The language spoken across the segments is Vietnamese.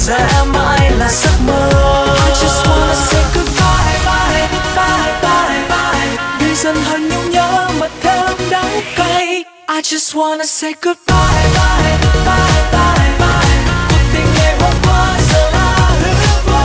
sẽ mãi là giấc mơ. I just wanna say goodbye, bye, bye, bye, bye. Người dần hơn nhung nhớ mà thơm đắng cay. I just wanna say goodbye, bye, bye, bye, bye. Cuộc tình ngày hôm qua giờ là hư vô.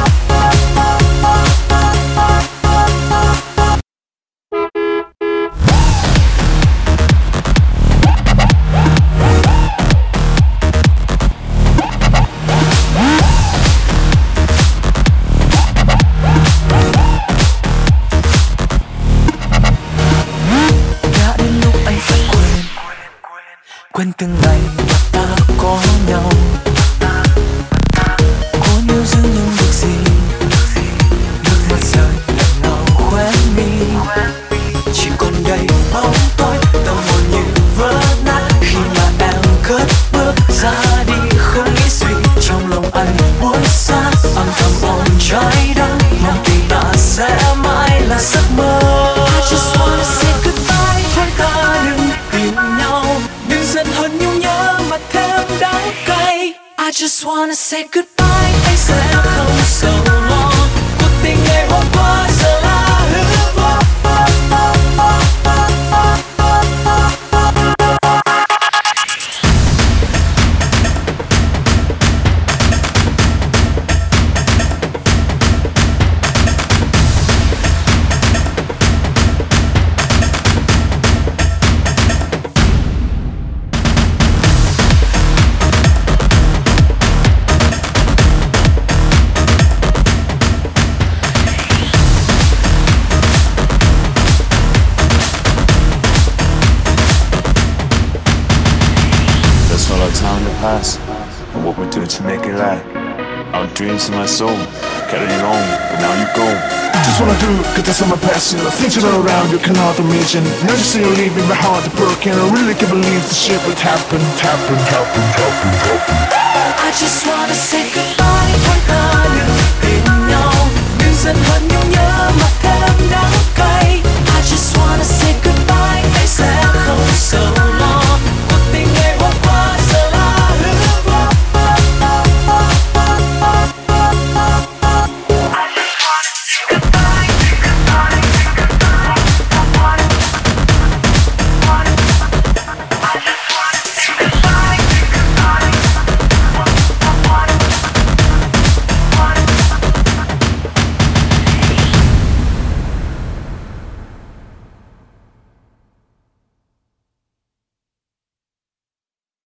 Quên từng ngày mà ta có nhau, cố níu giữ những việc gì, nước mắt rơi lần nào khóe mi. Chỉ còn đây bóng tối, tâm hồn như vỡ nát khi mà em cất bước ra đi không nghĩ suy. Trong lòng anh buốt xa, âm thầm ôm trái đắng, mong tình ta sẽ mãi là giấc mơ. I just wanna say goodbye, thôi ta đừng tìm nhau, đừng dần hơn nhung nhớ mà thêm đắng cay. I just wanna say goodbye, anh sẽ không sầu lo. Cuộc tình ngày hôm qua giờ là hư vô. Time to pass, and what we're doing to make it last. Our dreams in my soul, carrying on, but now you go. Just wanna do, cause that's on my passion. Things that are around you cannot imagine. Now you see you're leaving my heart broken. I really can't believe the shit would happen.